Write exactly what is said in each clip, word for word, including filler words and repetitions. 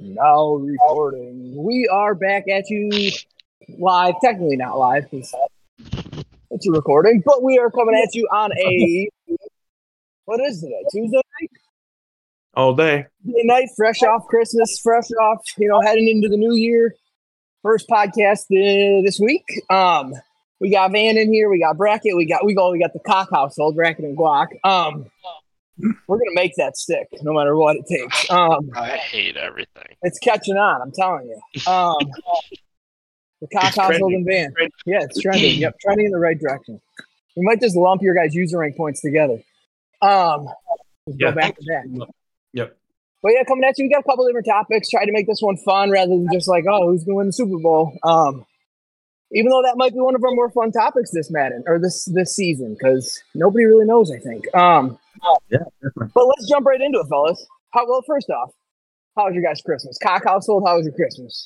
Now recording. We are back at you live. Technically not live because it's a recording, but we are coming at you on a what is today? Tuesday night? All day. Tuesday night, fresh off Christmas, fresh off, you know, heading into the new year. First podcast uh, this week. Um, we got Van in here, we got Brackett, we got we go, we got the Cock household, Brackett and Guac. Um, we're gonna make that stick no matter what it takes. Um, I hate everything. It's catching on, I'm telling you. Um, the Cock household and Van. Yeah, it's trending. Yep, trending in the right direction. We might just lump your guys' user rank points together. Um, let's Yeah. go back to that. Yep. But yeah, coming at you, we got a couple different topics. Try to make this one fun rather than just like, oh, who's going to win the Super Bowl? Um, even though that might be one of our more fun topics this Madden or this this season, because nobody really knows, I think. Um, Yeah, definitely. but let's jump right into it, fellas. How, well, first off, how was your guys' Christmas? Cock household, how was your Christmas?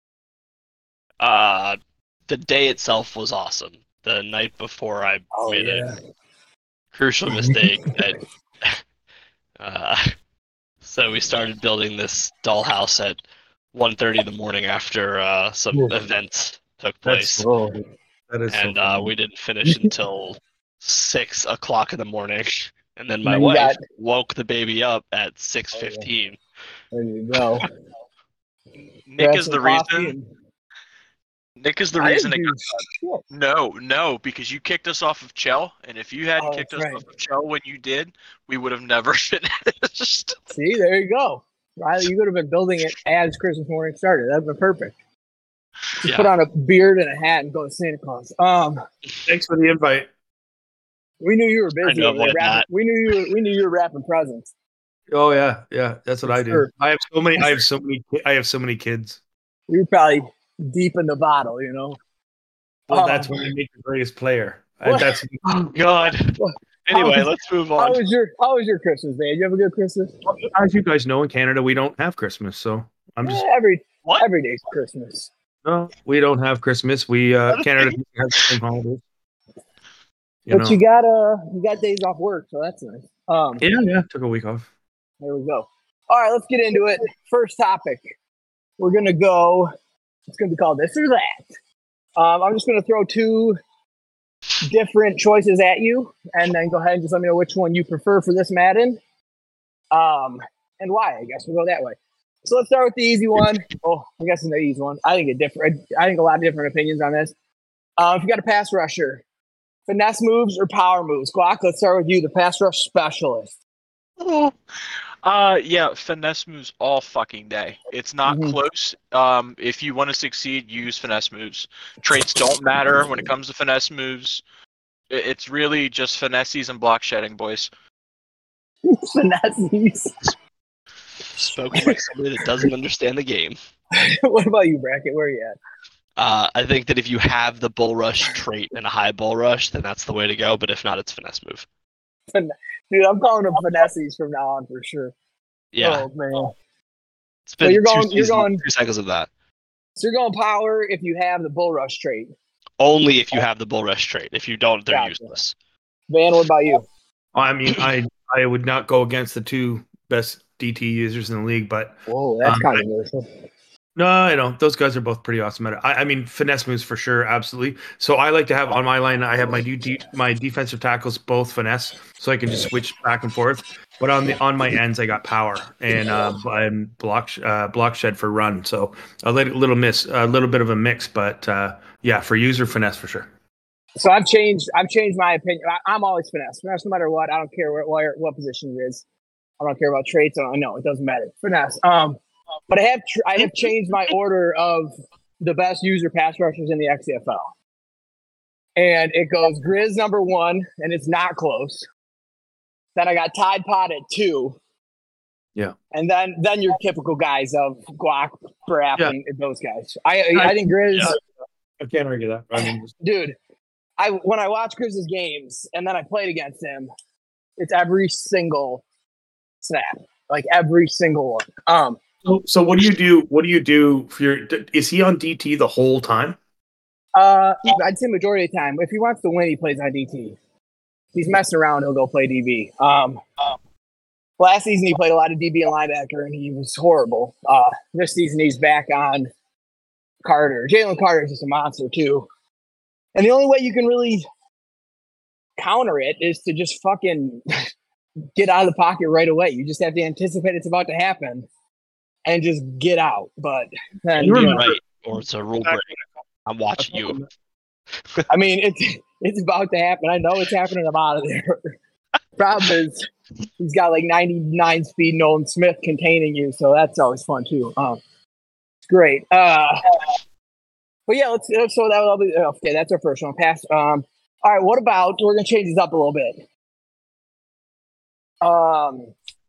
Uh, the day itself was awesome. The night before, I Oh, made yeah. a crucial mistake. that, uh, so we started building this dollhouse at one thirty in the morning after uh, some Oof. events took That's place, Oh, that is and so uh, funny. we didn't finish until six o'clock in the morning. And then my And then you wife got- woke the baby up at six fifteen. there you go. Nick Grab is some the coffee reason. and- Nick is the I reason. didn't It do got, shit. no, no, because you kicked us off of Chell, and if you hadn't Oh, kicked us that's right. off of Chell when you did, we would have never finished. See, there you go. Riley, you could have been building it as Christmas morning started. That'd been perfect. Just Yeah. put on a beard and a hat and go to Santa Claus. Um, Thanks for the invite. we knew you were Trying busy to over there avoid wrapping. that. We knew you were. We knew you were wrapping presents. Oh yeah, yeah. That's what For I do. sure. I have so many. I have so many. I have so many kids. You were probably deep in the bottle, you know. Well, Oh. that's when you make the greatest player. What? And that's Oh God. What? Anyway, How was- let's move How on. was your How was your Christmas, man? You have a good Christmas? as you guys know, in Canada we don't have Christmas, so I'm just Yeah, every What? every day's Christmas. no. We don't have Christmas. We uh, What? Canada doesn't have the same holidays. You But know. you got uh you got days off work, so that's nice. Um, yeah, yeah. Took a week off. There we go. All right, let's get into it. First topic. We're gonna go. It's gonna be called this or that. Um, I'm just gonna throw two different choices at you, and then go ahead and just let me know which one you prefer for this Madden, um, and why. I guess we'll go that way. So let's start with the easy one. Oh, I guess it's the easy one. I think a different. I think a lot of different opinions on this. Uh, if you got a pass rusher, finesse moves or power moves? Glock, let's start with you, the pass rush specialist. Uh, yeah, finesse moves all fucking day. It's not Mhm. close. Um, if you want to succeed, use finesse moves. Traits don't matter when it comes to finesse moves. I- It's really just finesses and block shedding, boys. Finesse. Spoken like somebody that doesn't understand the game. What about you, Brackett? Where are you at? Uh, I think that if you have the bull rush trait and a high bull rush, then that's the way to go. But if not, it's finesse move. Dude, I'm calling them finesses from now on for sure. Yeah, Oh, man. it's been So you're two going- you're seasons, going- two cycles of that. So you're going power if you have the bull rush trait. Only if you have the bull rush trait. If you don't, they're Gotcha. useless. Van, what about you? I mean, I I would not go against the two best D T users in the league, but Whoa, that's Um, controversial. no, I don't. Those guys are both pretty awesome at it. I, I mean, finesse moves for sure, absolutely. So I like to have on my line. I have my D, my defensive tackles both finesse, so I can just switch back and forth. But on the on my ends, I got power and uh, and block sh- uh, block shed for run. So a little, little miss, a little bit of a mix, but uh, yeah, for user finesse for sure. So I've changed. I've changed my opinion. I, I'm always finesse. Finesse, no matter what. I don't care what what, what position it is. I don't care about traits. I don't know. It doesn't matter. Finesse. Um, but I have tr- I have changed my order of the best user pass rushers in the X F L, and it goes Grizz number one, and it's not close. Then I got Tide Pod at two. Yeah. And then then your typical guys of Guac, Brap, Yeah. and those guys. I I think Grizz. Yeah. I can't argue that. I mean, just- Dude, I when I watch Grizz's games and then I played against him, it's every single snap, like every single one. Um, so, so what do you do? What do you do for your? Is he on D T the whole time? uh, I'd say majority of the time, if he wants to win, he plays on D T. If he's messing around, he'll go play D B. Um, last season he played a lot of D B and linebacker, and he was horrible. Uh, this season he's back on Carter. Jalen Carter is just a monster too. And the only way you can really counter it is to just fucking get out of the pocket right away. You just have to anticipate it's about to happen and just get out. But then, You're you know, right, or it's a rule break. I'm watching you. I mean, it's it's about to happen. I know it's happening. I'm out of there. Problem is, he's got like ninety-nine speed Nolan Smith containing you, so that's always fun too. Um, it's great. Uh, but yeah, let's. So that will be okay. That's our first one. Pass. Um, all right. What about? We're gonna change this up a little bit. Um,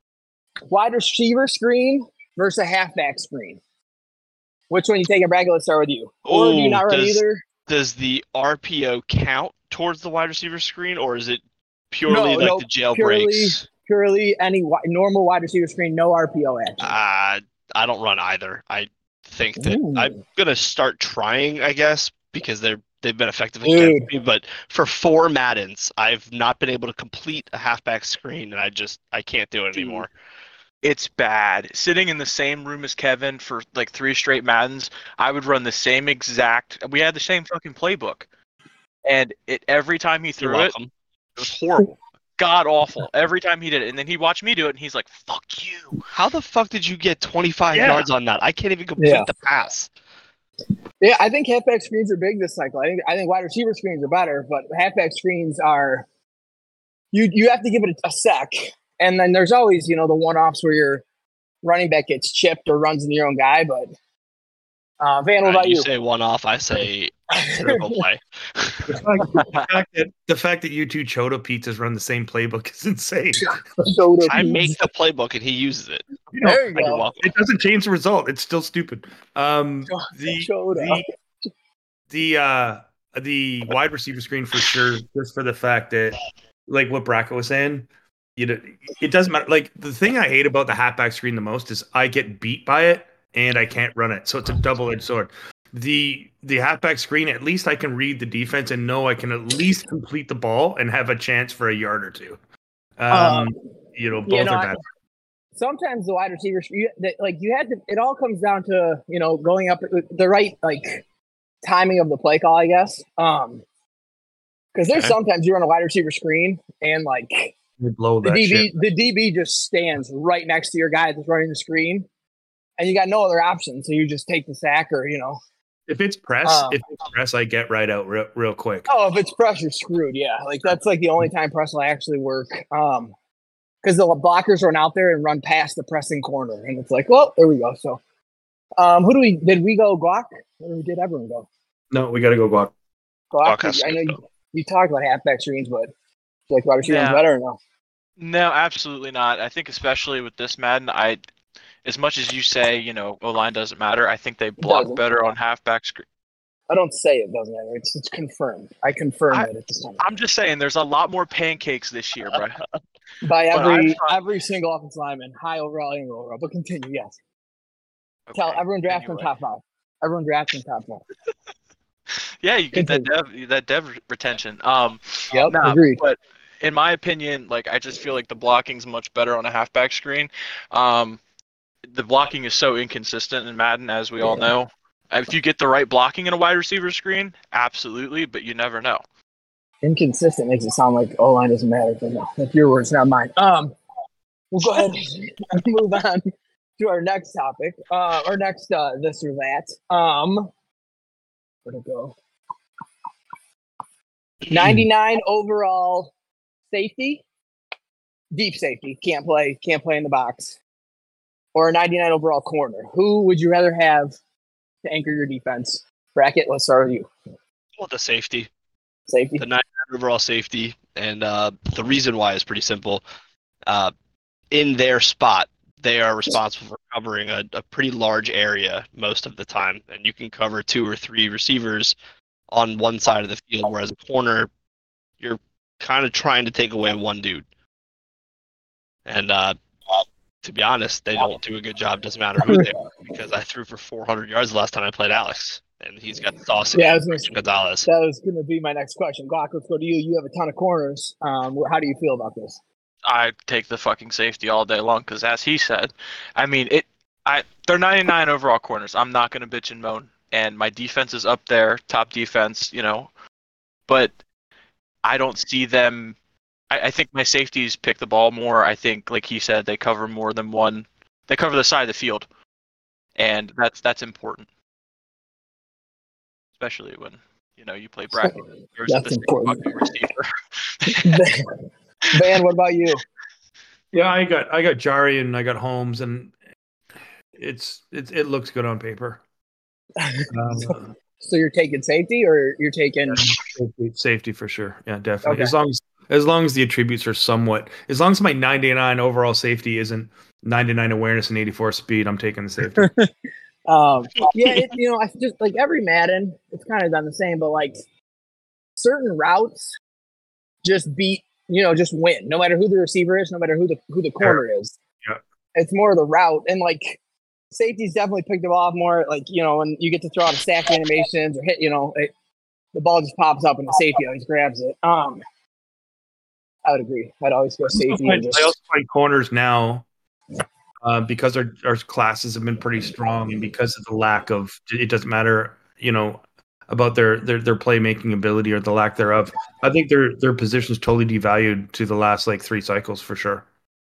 wide receiver screen versus a halfback screen. Which one you taking, Bragg? Let's start with you. Or do you Ooh, not run does- either? Does the R P O count towards the wide receiver screen, or is it purely No, like no, the jailbreaks? Purely any wi- normal wide receiver screen, no R P O action. Uh, I don't run either. I think that Ooh. I'm gonna start trying, I guess, because they're they've been effective Dude. against me. But for four Maddens, I've not been able to complete a halfback screen, and I just I can't do it Dude. anymore. It's bad. Sitting in the same room as Kevin for like three straight Maddens, I would run the same exact. We had the same fucking playbook, and it every time he You're threw it, welcome. it was horrible, god awful. Every time he did it, and then he'd watch me do it, and he's like, "Fuck you." How the fuck did you get twenty-five Yeah. yards on that? I can't even complete Yeah. the pass. Yeah, I think halfback screens are big this cycle. I think I think wide receiver screens are better, but halfback screens are you you have to give it a, a sec, and then there's always you know the one offs where your running back gets chipped or runs into your own guy. But uh, Van, what Uh, about you you? say one off, I say critical play. The fact that, the fact that you two Chota pizzas run the same playbook is insane. Go to I Pete. make the playbook and he uses it. You know, There you You're go. welcome. it doesn't change the result. It's still stupid. Um, the Chota. the the uh the wide receiver screen for sure, just for the fact that, like what Bracco was saying, you know, it doesn't matter. Like the thing I hate about the halfback screen the most is I get beat by it and I can't run it, so it's a double-edged sword. The the halfback screen, at least I can read the defense and know I can at least complete the ball and have a chance for a yard or two. Um, Um, you know, both you know, are I- bad. Sometimes the wide receivers, you, that, like you had to. It all comes down to you know going up the right like timing of the play call, I guess. Um, because there's Okay. sometimes you run a wide receiver screen and like They blow the that D B, shit. the D B just stands right next to your guy that's running the screen, and you got no other option, so you just take the sack or you know. If it's press, Um, if it's press, I get right out real, real quick. Oh, if it's press, you're screwed. Yeah, like that's like the only time press will actually work. Um, because the blockers run out there and run past the pressing corner, and it's like, well, there we go. So, um, who do we did we go Glock? Or did everyone go? No, we got to go Glock. Glock. Glock has to I know go. you, you talked about halfback screens, but like wide receivers Yeah. better or no? No, absolutely not. I think especially with this Madden, I, as much as you say, you know, O line doesn't matter. I think they block doesn't. better on halfback screen. I don't say it doesn't matter. It's it's confirmed. I confirm I- it at this time I'm just saying, there's a lot more pancakes this year, bro. by but every I- every single offensive lineman, high overall and overall. But continue, yes. Tell Okay, everyone draft in anyway. top five. Everyone draft in top five. Yeah, you get that dev, that dev retention. Um, Yep, nah, agreed. but in my opinion, like I just feel like the blocking's much better on a halfback screen. Um, the blocking is so inconsistent in Madden, as we all Yeah. know. If you get the right blocking in a wide receiver screen, absolutely, but you never know. Inconsistent makes it sound like O line doesn't matter, but no, that's your words, not mine. Um, we'll go ahead and move on to our next topic. Uh, our next uh, this or that. Um, where'd it go? ninety-nine overall safety, deep safety. Can't play, can't play in the box, or a ninety-nine overall corner. Who would you rather have to anchor your defense? Bracket. Let's start with you. Well, the safety. Safety. The ninety-nine overall safety, and uh, the reason why is pretty simple. Uh, in their spot, they are responsible for covering a, a pretty large area most of the time, and you can cover two or three receivers on one side of the field, whereas a corner, you're kind of trying to take away one dude. And uh, to be honest, they don't do a good job. Doesn't matter who they are, because I threw for four hundred yards the last time I played Alex, and he's got the sauce. Yeah, I was gonna say- Gonzalez. That was going to be my next question. Glock, let's go to you. You have a ton of corners. Um, wh- how do you feel about this? I take the fucking safety all day long because, as he said, I mean it. I they're ninety-nine overall corners. I'm not gonna bitch and moan, and my defense is up there, top defense, you know. But I don't see them. I, I think my safeties pick the ball more. I think, like he said, they cover more than one. They cover the side of the field, and that's that's important, especially when you know you play bracket. That's important. Receiver. Van, what about you? Yeah, I got I got Jari and I got Holmes, and it's it's it looks good on paper. Um, So you're taking safety, or you're taking safety, safety for sure. Yeah, definitely. Okay. As long as as long as the attributes are somewhat, as long as my ninety-nine overall safety isn't ninety-nine awareness and eighty-four speed, I'm taking the safety. um yeah, it, you know, I just like every Madden, it's kind of done the same, but like certain routes just beat, you know, just win, no matter who the receiver is, no matter who the who the corner is. Yeah. It's more of the route, and like safeties definitely picked them off more. Like, you know, when you get to throw out a stack animations or hit, you know, it, the ball just pops up and the safety always grabs it. Um, I would agree. I'd always go safety. I And just, also find corners now uh, because our our classes have been pretty strong, and because of the lack of, it doesn't matter, you know, about their their their playmaking ability or the lack thereof. I think their their position's totally devalued to the last like three cycles for sure.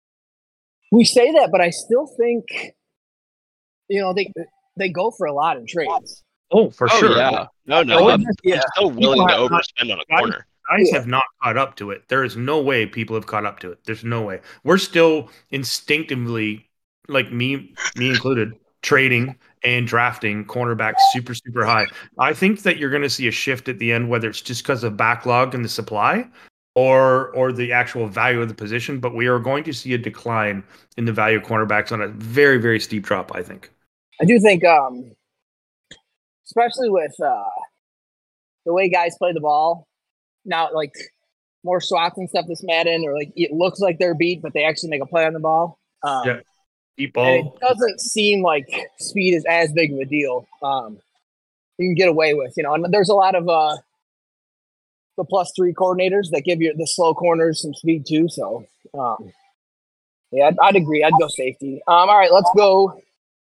we say that, but I still think, you know, they they go for a lot in trades. Oh, for Oh sure. yeah, no, no, Oh, I'm, yeah. I'm still willing to People have not- overspend on a guys- corner. Guys Yeah. have not caught up to it. There is no way people have caught up to it. There's no way. We're still instinctively, like me, me included, trading and drafting cornerbacks super, super high. I think that you're going to see a shift at the end, whether it's just because of backlog in the supply or or the actual value of the position. But we are going to see a decline in the value of cornerbacks on a very, very steep drop, I think. I do think, um, especially with uh, the way guys play the ball now, like more swats and stuff this Madden, or like it looks like they're beat, but they actually make a play on the ball. Um, Yeah. Deep and ball. it doesn't seem like speed is as big of a deal. Um, you can get away with, you know, and there's a lot of uh, the plus three coordinators that give you the slow corners some speed too. So, um, yeah, I'd, I'd agree. I'd go safety. Um, all right, let's go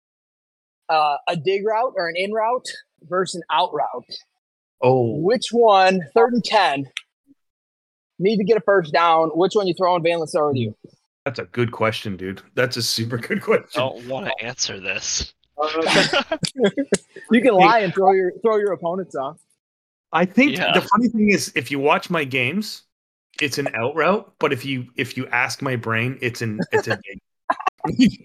uh, a dig route or an in route versus an out route. Oh, Which one, third and ten, need to get a first down? Which one you throwing? Van, let's start with you. that's a good question, dude. That's a super good question. Don't want to answer this. Uh, You can lie and throw your throw your opponents off. I think Yeah. the funny thing is, if you watch my games, it's an out route. But if you if you ask my brain, it's an it's a dig.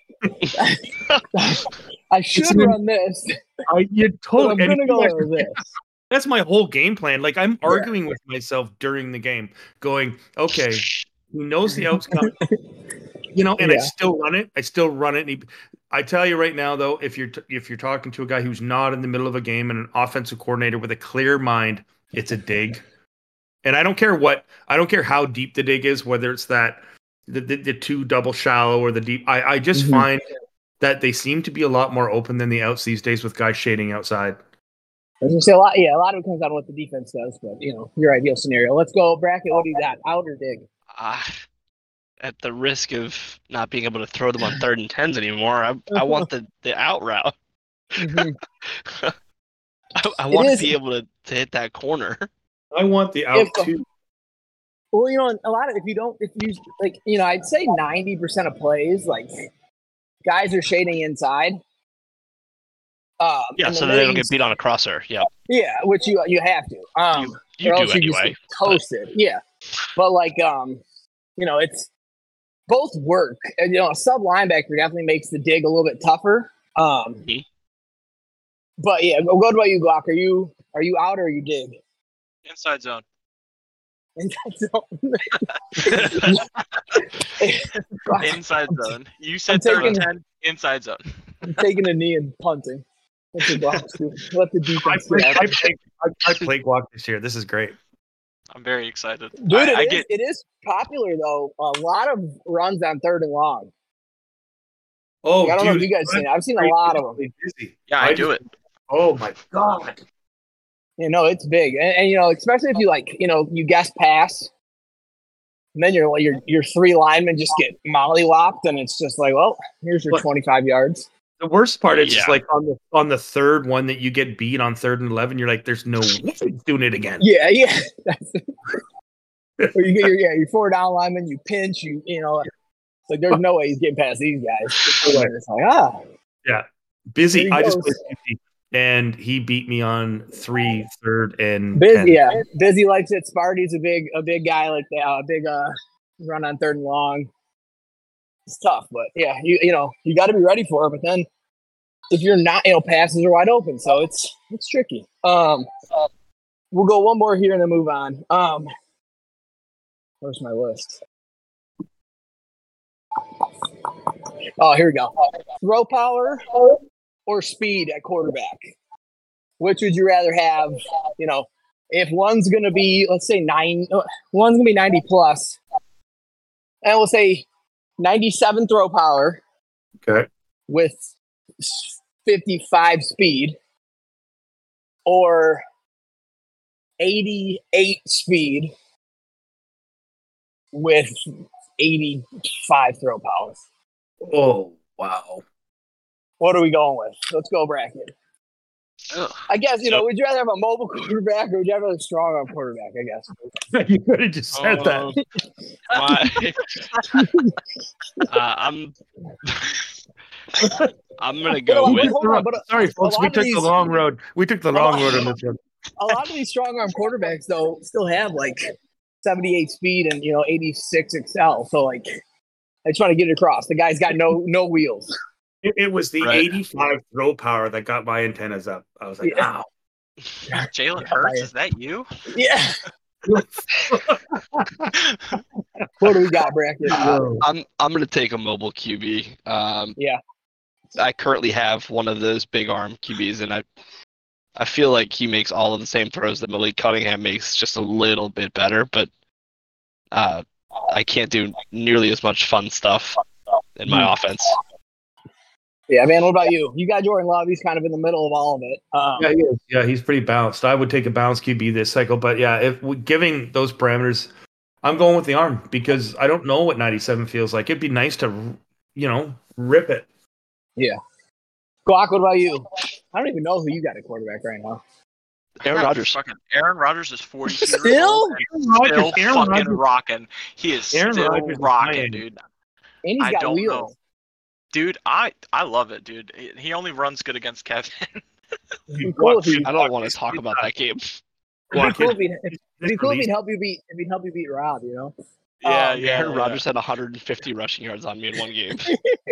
I should an- run this, I you but I'm totally. and gonna if go you with this. That's my whole game plan. Like I'm arguing with myself during the game, going, "Okay, he knows the outcome, you know," and I Yeah. still run it. I still run it. And he, I tell you right now, though, if you're t- if you're talking to a guy who's not in the middle of a game and an offensive coordinator with a clear mind, it's a dig. And I don't care what, I don't care how deep the dig is, whether it's that the the, the two double shallow or the deep. I I just Mhm. find that they seem to be a lot more open than the outs these days with guys shading outside. I was gonna say a lot. Yeah, a lot of it comes down to what the defense does, but you know, your ideal scenario. Let's go bracket. What do you got? Out or dig? Ah, at the risk of not being able to throw them on third and tens anymore, I I want the, the out route. Mhm. I, I want is- to be able to, to hit that corner. I want the out If the- too. Well, you know, a lot of if you don't, if you like, you know, I'd say ninety percent of plays, like guys are shading inside. Um, Yeah, and so the they don't mids- get beat on a crosser. Yeah, Yeah, which you you have to. Um, you, you or do else you anyway. just get toasted. Yeah, but like um, you know, it's both work. And, you know, a sub linebacker definitely makes the dig a little bit tougher. Um, Mhm. but yeah, go what about you, Glock? Are you are you out or are you dig? Inside zone. Inside zone. Inside zone. You said taking- third and ten. Inside zone. I'm taking a knee and punting. That's what Glock's doing. Let the I defense play, get I out. play, I, I play guac this year. This is great. I'm very excited. Dude, I, it, I is, get it is popular though. A lot of runs on third and long. Oh, Like, I don't know if dude, you guys seen it. I've seen a lot of them. Busy. yeah, I, do just- it. Oh my god. You know, it's big, and, and you know, especially if you like, you know, you guess pass. And then your your your three linemen just get mollywopped, and it's just like, well, here's your What? twenty-five yards. The worst part is just Yeah. like on the on the third one that you get beat on third and eleven, you're like, there's no way he's doing it again. Yeah, yeah. That's or you get your yeah, your four down lineman, you pinch, you you know, it's like there's no way he's getting past these guys. It's like ah, Yeah. Busy. There he I just goes. played Busy, and he beat me on three, third, and busy. ten. Yeah, busy likes it. Sparty's a big a big guy like that. A big uh run on third and long. It's tough, but yeah, you you know you got to be ready for it. But then if you're not, you know, passes are wide open, so it's it's tricky. Um, we'll go one more here and then move on. Um, where's my list? Oh, here we go. Throw power or speed at quarterback. Which would you rather have? You know, if one's going to be, let's say nine, one's going to be ninety plus, and we'll say ninety-seven throw power Okay. with fifty-five speed, or eighty-eight speed with eighty-five throw power. Oh, wow. What are we going with? Let's go bracket. Ugh. I guess, you So- know, would you rather have a mobile quarterback or would you rather have a strong arm quarterback, I guess? You could have just said Um, that. my, uh, I'm I'm gonna go Hold on, with hold on, but a- Sorry, folks. a We lot of took these- the long road. We took the a long lot- road on this one. A lot of these strong arm quarterbacks, though, still have like seventy-eight speed and, you know, eighty-six excel. So, like, I just want to get it across. The guy's got no no wheels. It, it was the Right. eighty-five throw power that got my antennas up. I was like, Yeah. ow. Jalen Hurts, is that you? Yeah. What do we got, bracket? Uh, I'm I'm gonna take a mobile Q B. Um, Yeah. I currently have one of those big arm Q Bs, and I I feel like he makes all of the same throws that Malik Cunningham makes, just a little bit better. But uh, I can't do nearly as much fun stuff in my Hmm. offense. Yeah, man. What about you? You got Jordan Love. He's kind of in the middle of all of it. Um, Yeah, he is. Yeah, he's pretty balanced. I would take a balanced Q B this cycle, but yeah, if we, giving those parameters, I'm going with the arm because I don't know what ninety-seven feels like. It'd be nice to, you know, rip it. Glock, what about you? I don't even know who you got at quarterback right now. Aaron Rodgers. Fucking Aaron Rodgers is forty-two years Still? old and Aaron Rodgers- still Aaron fucking Rodgers- rocking. He is Aaron still Rodgers is rocking, playing. dude. And he's I got don't wheels. know. Dude, I I love it, dude. He- He only runs good against Kevin. It'd be cool if he- I don't want to talk about that game. It'd be cool if he'd, it'd This be cool if release- he'd help you beat if he'd help you beat Rob, you know? yeah, Um, yeah. Aaron yeah. Rodgers had one hundred fifty rushing yards on me in one game.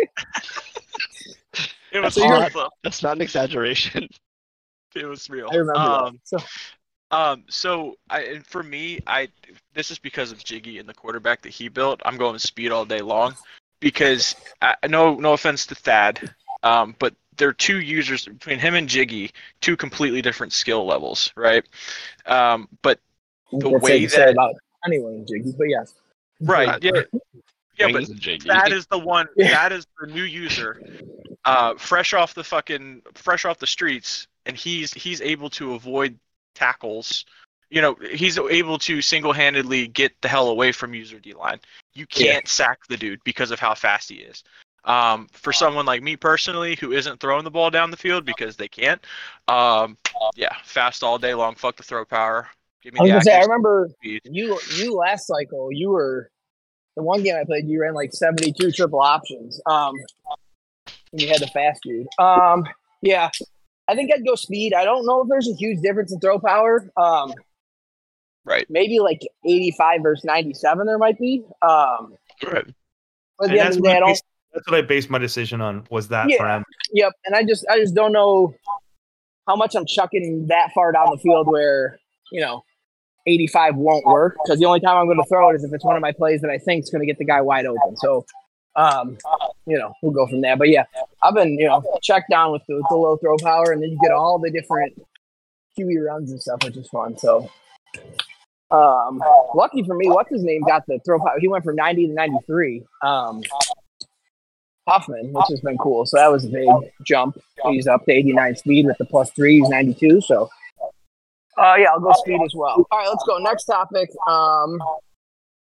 It was So you're- awesome. That's not an exaggeration. It was real. I remember Um, that. So, Um, so I and for me, I this is because of Jiggy and the quarterback that he built. I'm going speed all day long because I, no no offense to Thad, um, but they're two users between him and Jiggy, two completely different skill levels, right? Um, but the that's way safe to say that about anyone in Jiggy, but yes. right, yeah, yeah, but Wings and Jiggy. that is the one. Yeah. That is the new user, uh, fresh off the fucking fresh off the streets, and he's he's able to avoid tackles. You know, he's able to single-handedly get the hell away from user D line. You can't sack the dude because of how fast he is. Um, for someone like me personally, who isn't throwing the ball down the field because they can't, um, yeah, fast all day long. Fuck the throw power. Give me I was the gonna say, I accuracy, remember speed. you you last cycle, you were the one game I played, you ran like seventy-two triple options. Um and you had the fast dude. Um yeah. I think I'd go speed. I don't know if there's a huge difference in throw power. Um Right. maybe like eighty-five versus ninety-seven there might be. Um Right. but at And the end that's of the what, day, I I don't based, that's what I based my decision on was that Yeah. parameter. Yep, and I just I just don't know how much I'm chucking that far down the field where, you know, eighty-five won't work because the only time I'm going to throw it is if it's one of my plays that I think is going to get the guy wide open. So, um, you know, we'll go from there. But yeah, I've been, you know, checked down with the, with the low throw power, and then you get all the different Q B runs and stuff, which is fun. So, um, lucky for me, what's his name got the throw power. He went from ninety to ninety-three. Um, Hoffman, which has been cool. So that was a big jump. He's up to eighty-nine speed with the plus three. He's ninety-two. So, uh, yeah, I'll go speed as well. All right, let's go. Next topic. Um,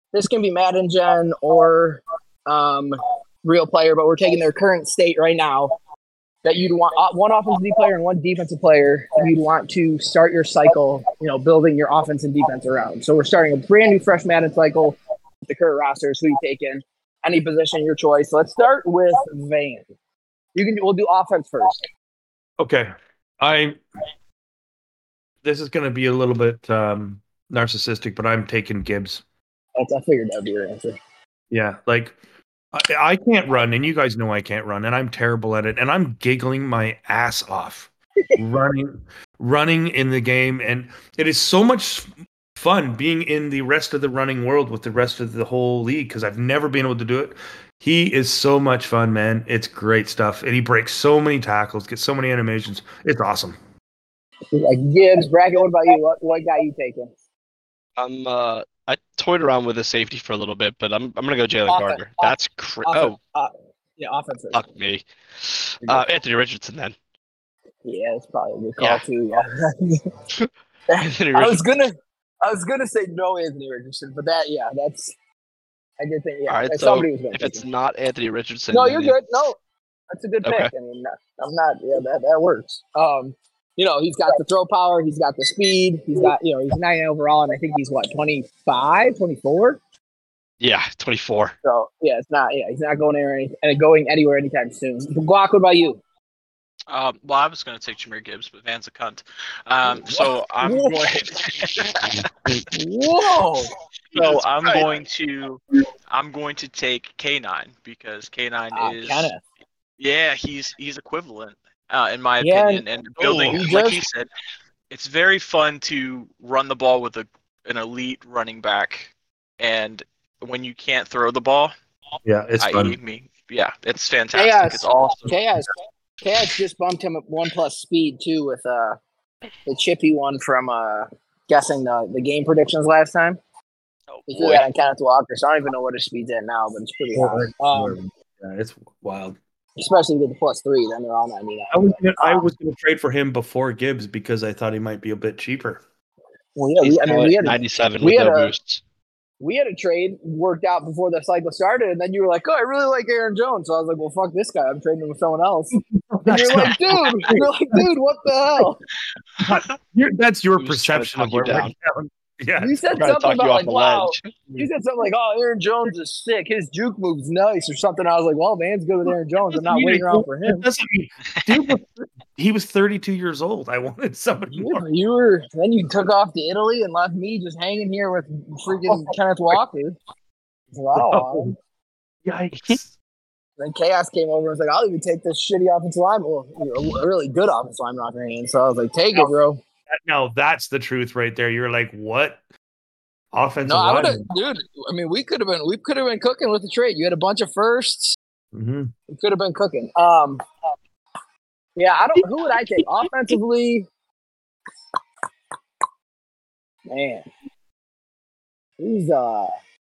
this can be Madden Gen or um, real player, but we're taking their current state right now. That you'd want uh, one offensive player and one defensive player. You'd want to start your cycle, you know, building your offense and defense around. So we're starting a brand new fresh Madden cycle with the current rosters. Who you taking? Any position, your choice. Let's start with Van. You can. We'll do offense first. Okay, I. This is going to be a little bit um, narcissistic, but I'm taking Gibbs. That's, I figured that'd be your answer. Yeah, like I, I can't run, and you guys know I can't run, and I'm terrible at it, and I'm giggling my ass off running, running in the game, and it is so much fun being in the rest of the running world with the rest of the whole league because I've never been able to do it. He is so much fun, man. It's great stuff, and he breaks so many tackles, gets so many animations. It's awesome. Like Gibbs, Brackett. What about you? What, what guy you taking? I'm uh I toyed around with a safety for a little bit, but I'm I'm gonna go Jalen Offen- Gardner. off- That's cra- Offen- oh uh, yeah, offense first. fuck me. Uh, Anthony Richardson then. Yeah, it's probably a good call Yeah. too. Yeah. Anthony I was Richardson. gonna, I was gonna say no Anthony Richardson, but that, yeah, that's. I did think, yeah, All right, if so somebody was gonna. if take it's him. not Anthony Richardson, No, then you're it- good. No, that's a good Okay. pick. I mean, I'm not. Yeah, that that works. Um, you know, he's got the throw power. He's got the speed. He's got, you know, he's nine overall, and I think he's what twenty-five, twenty-four. Yeah, twenty-four. So yeah, it's not. Yeah, he's not going anywhere, any, and going anywhere anytime soon. Glock, what about you? Um, well, I was going to take Jameer Gibbs, but Van's a cunt. Um, so I'm Whoa. going. Whoa! so Jesus I'm Christ. going to. I'm going to take K nine because K nine Ah, is. Kenneth. Yeah, he's he's equivalent, uh, in my Yeah, opinion. And building, he like just- he said, it's very fun to run the ball with a an elite running back, and when you can't throw the ball, Yeah, it's i e, fun. me, yeah, it's fantastic. Chaos. It's awesome. Chaos. Chaos just bumped him up one plus speed too with uh the chippy one from uh guessing the, the game predictions last time. Oh, He threw boy. that on Kenneth Walker, so I don't even know what his speed's at now, but it's pretty high. Um, Yeah, it's wild. especially with the plus three, then they're all ninety-nine. I was gonna, I was going to trade for him before Gibbs because I thought he might be a bit cheaper. Well, yeah, He's we, I mean, now we at had a, ninety-seven we with had no a- boosts. we had a trade worked out before the cycle started, and then you were like, "Oh, I really like Aaron Jones," so I was like, "Well, fuck this guy, I'm trading him with someone else." And you're like, "Dude, you're like, dude, what the hell?" You're, that's your He was trying to perception of talk you where we're down. down. Yeah, You said Trying to something talk you about off like, the "Wow." ledge. You said something like, "Oh, Aaron Jones is sick. His juke move's nice," or something. I was like, "Well, man's good with Aaron Jones. I'm not Doesn't waiting mean around it- for that him." doesn't mean- dude was, he was thirty-two years old. I wanted somebody Yeah, more. but you were then you took off to Italy and left me just hanging here with freaking Kenneth Walker. Wow. Yikes. Then Chaos came over and was like, "I'll even take this shitty offensive line, well, a really good offensive lineman off your hands." So I was like, "Take it, bro." Now that's the truth right there. You're like, what? Offensive No, I would have, line. dude. I mean, we could have been, we could have been cooking with the trade. You had a bunch of firsts. Mm-hmm. We could have been cooking. Um, yeah, I don't. Who would I take offensively? Man, who's uh,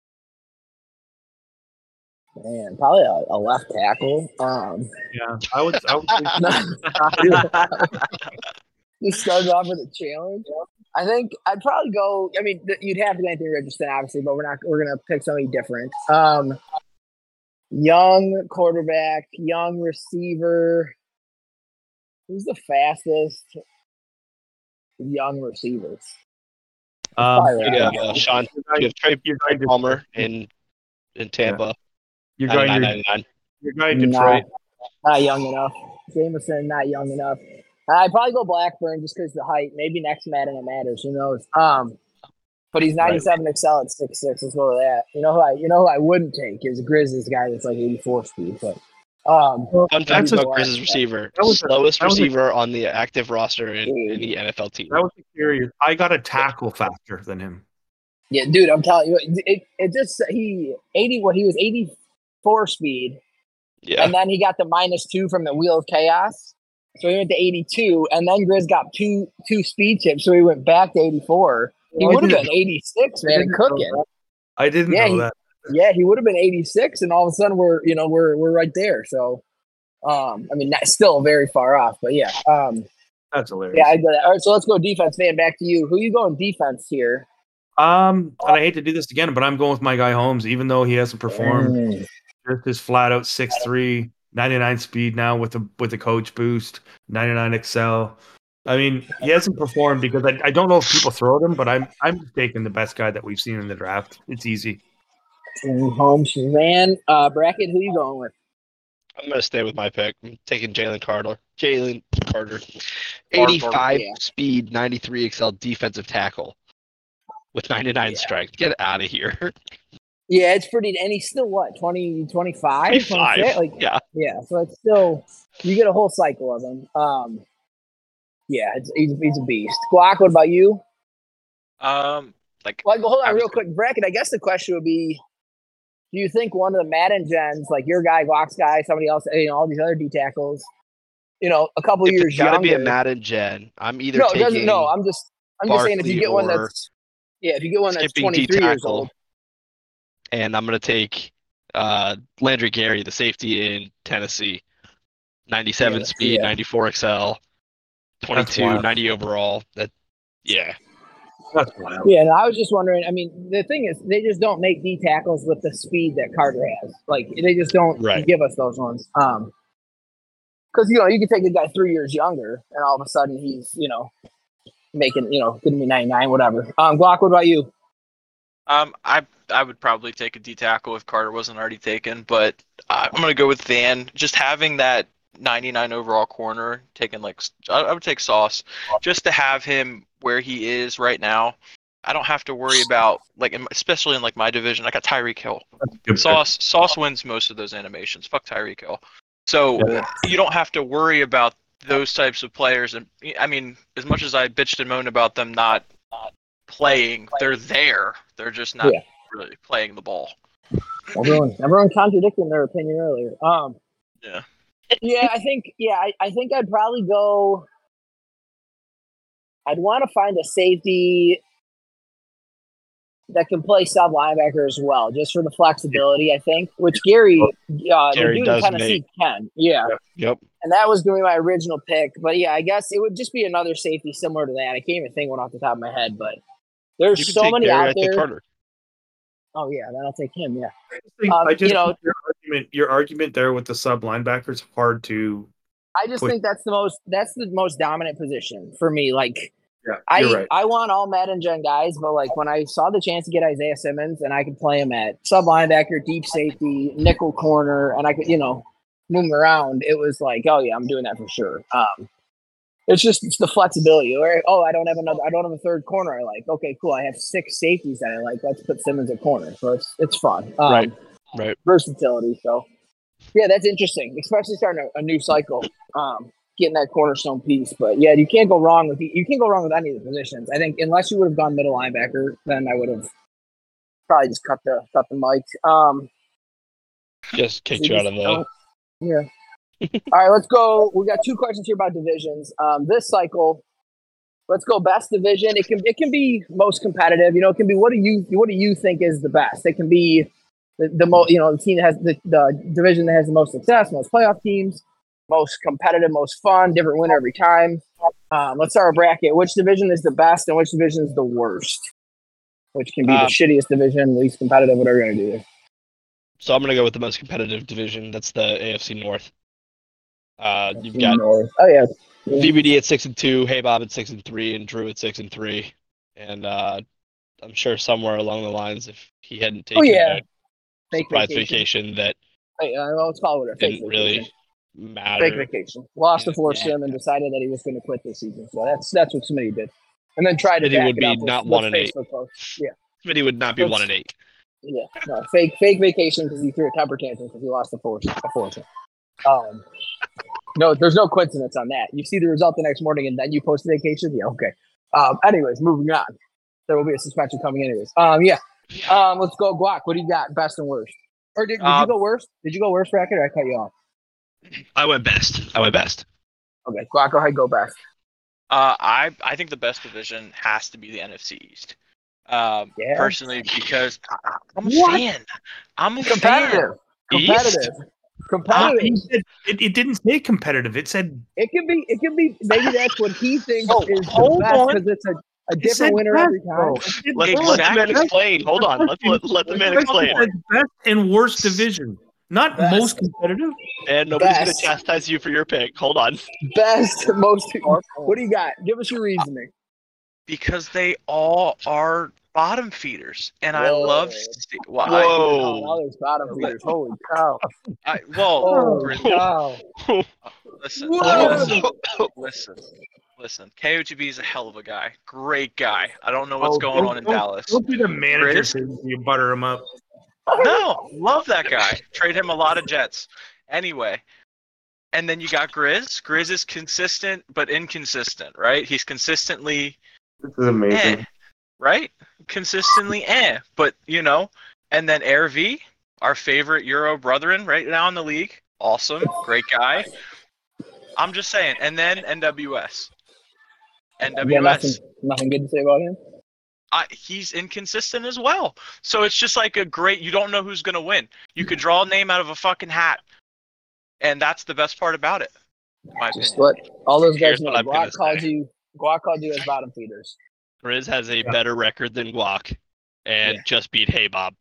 man, probably a, a left tackle. Um, Yeah, I would. I would you started off with a challenge. I think I'd probably go. I mean, th- you'd have to go Anthony Richardson, obviously, but we're not. We're gonna pick somebody different. Um, young quarterback, young receiver. Who's the fastest young receivers? um, Probably You right. have uh, Sean. You have Trey, You're Trey going to- Palmer in in Tampa. You're going. ninety-nine You're, ninety-nine. you're going Nah. Detroit. Not young enough. Jameson, not young enough. I'd probably go Blackburn just because the height. Maybe next Madden it matters. Who knows? Um, but he's ninety-seven Excel at six six. Let's go with that. You know who I? You know who I wouldn't take is Grizzlies guy that's like eighty-four speed. But um, Fun fact That's a- about Grizz's receiver: That was a- slowest that was a- receiver on the active roster in any N F L team. That was curious. I got a tackle faster than him. yeah, dude, I'm telling you, it, it, it just he eighty. What he was eighty-four speed, Yeah, and then he got the minus two from the Wheel of Chaos. So he went to eighty-two, and then Grizz got two two speed chips, so he went back to eighty-four. He Oh, I would have didn't- been eighty-six, I man, didn't know cooking. that. I didn't Yeah, know he- that. Yeah, he would have been eighty-six, and all of a sudden we're you know we're we're right there. So, um, I mean, not, still very far off, but yeah, um, That's hilarious. yeah, I go that. All right, so let's go defense, man. Back to you. Who you going defense here? Um, and I hate to do this again, but I'm going with my guy Holmes, even though he hasn't performed. Mm. Just his flat out six three, ninety-nine speed now with the with the coach boost, ninety-nine Excel. I mean, he hasn't performed because I, I don't know if people throw him, but I'm I'm just taking the best guy that we've seen in the draft. It's easy. Holmes, Van, uh, bracket. Who you going with? I'm gonna stay with my pick. I'm taking Jalen Carter. Jalen Carter, eighty-five Yeah. speed, ninety-three Excel defensive tackle with ninety-nine Yeah. strength. Get out of here. Yeah, it's pretty. And he's still what, twenty, twenty-five? twenty-five. twenty-six? Like, Yeah. yeah. So it's still you get a whole cycle of him. Um, yeah, it's, he's he's a beast. Glock, what about you? Um, like Well, hold on, I was real quick. Bracket. I guess the question would be: do you think one of the Madden gens, like your guy, Glock's guy, somebody else, you know, all these other D tackles, you know, a couple If years it's gotta younger? be a Madden gen, I'm either no, it taking doesn't. No, I'm just, I'm just saying if you Barkley get one or that's, yeah, if you get one that's skipping D twenty-three years tackle, old, and I'm gonna take uh, Landry Gary, the safety in Tennessee, ninety-seven Yeah, speed, yeah. ninety-four Excel, twenty-two, wild. ninety overall. That yeah. That's wild. yeah. And I was just wondering. I mean, the thing is, they just don't make D tackles with the speed that Carter has. Like, they just don't Right. give us those ones. Um, because you know, you can take a guy three years younger, and all of a sudden he's, you know, making, you know, gonna be ninety-nine, whatever. Um, Glock, what about you? Um, I I would probably take a D tackle if Carter wasn't already taken, but uh, I'm gonna go with Van. Just having that ninety-nine overall corner, taking like I, I would take Sauce, just to have him where he is right now. I don't have to worry about like, in- especially in like my division. I got Tyreek Hill. That's a good pick. Sauce Sauce wins most of those animations. Fuck Tyreek Hill. So Yeah. you don't have to worry about those types of players. And I mean, as much as I bitched and moaned about them not playing, they're there. They're just not Yeah. really playing the ball. Everyone, everyone contradicting their opinion earlier. Um, Yeah. yeah, I think, yeah, I, I think I'd probably go. I'd want to find a safety that can play sub linebacker as well, just for the flexibility. I think, which Gary, uh, Gary the dude in does Tennessee make. can, yeah. Yep. And that was going to be my original pick. But yeah, I guess it would just be another safety similar to that. I can't even think one off the top of my head, but there's You can so take many Gary, I out take there. Carter. Oh yeah, then I'll take him. Yeah, I just think, Um, I just you know- think your argument, your argument there with the sub linebackers hard to. I just Push. think that's the most that's the most dominant position for me. Like Yeah, I you're right. I want all Madden Gen guys, but like when I saw the chance to get Isaiah Simmons and I could play him at sub linebacker, deep safety, nickel corner, and I could, you know, move him around, it was like, oh yeah, I'm doing that for sure. Um, it's just it's the flexibility. Or oh, I don't have another, I don't have a third corner. I like. Okay, cool. I have six safeties that I like. Let's put Simmons at corner. So it's it's fun. Um, Right. Right. Versatility. So yeah, that's interesting, especially starting a, a new cycle. Um, getting that cornerstone piece, but yeah, you can't go wrong with the, you can't go wrong with any of the positions. I think unless you would have gone middle linebacker, then I would have probably just cut the cut the mic. Um, Just kicked so you out of just- the. uh, yeah. All right, let's go. We got two questions here about divisions. Um, this cycle, let's go best division. It can it can be most competitive. You know, it can be what do you what do you think is the best? It can be the, the most, you know, the team that has the, the division that has the most success, most playoff teams, most competitive, most fun, different winner every time. Um, let's start a bracket. Which division is the best and which division is the worst? Which can be Um, the shittiest division, least competitive, whatever you're gonna do. So I'm gonna go with the most competitive division. That's the A F C North. Uh, you've got North. Oh yeah. V B D at six and two, Hey Bob at six and three, and Drew at six and three. And uh, I'm sure somewhere along the lines, if he hadn't taken Oh, yeah. a Fake surprise vacation. vacation, that Hey, uh, let's call it whatever. Fake didn't vacation. really matter. Fake vacation. Lost Yeah, to force yeah. him and decided that he was going to quit this season. So that's that's what Smitty did, and then tried to Smitty back would it be up with, not with one and eight. Facebook posts. Yeah, Smitty would not be Let's- one and eight. yeah. No, fake fake vacation because he threw a temper tantrum because he lost the force. A force. Um, no, there's no coincidence on that. You see the result the next morning and then you post vacation. Yeah, okay. Um, anyways, moving on. There will be a suspension coming anyways. Um, yeah. Um, let's go, Guac. What do you got? Best and worst. Or did, did you Um, go worst? Did you go worst bracket or I cut you off? I went best. I went best. Okay, Guac, go ahead, go best. Uh, I I think the best division has to be the N F C East. Um, Yeah. Personally, because I, I'm a What? fan. I'm a Competitive. East? Competitive. Competitive. He said- It, it didn't say competitive. It said It could be. It could be. Maybe that's what he thinks Oh, is the hold best on. because it's a a different winner every time. Let, let the man explain. Hold on. Let, let, let the man explain. Best and worst division. Not Best. most competitive. And nobody's going to Best. chastise you for your pick. Hold on. Best, most. What do you got? Give us your reasoning. Because they all are bottom feeders, and I Whoa. love. See, well, Oh, Whoa. there's bottom feeders. Holy cow! I, I, well, Holy cow! listen, Whoa. listen, listen. K O G B is a hell of a guy. Great guy. I don't know what's Oh, going on in don't, Dallas. Don't be the manager Chris? so you butter him up. No, love that guy. Trade him a lot of Jets. Anyway, and then you got Grizz. Grizz is consistent but inconsistent, right? He's consistently This is amazing. eh, right? Consistently eh, but you know. And then Air V, our favorite Euro brethren right now in the league. Awesome, great guy. I'm just saying. And then N W S. N W S. Yeah, nothing, nothing good to say about him. I, he's inconsistent as well. So it's just like a great, you don't know who's going to win. You could draw a name out of a fucking hat. And that's the best part about it. In my Just opinion. let all those guys Here's know. what I'm gonna Guac called say. you. Guac called you as bottom feeders. Grizz has a Yeah. better record than Guac and Yeah. just beat Hey Bob.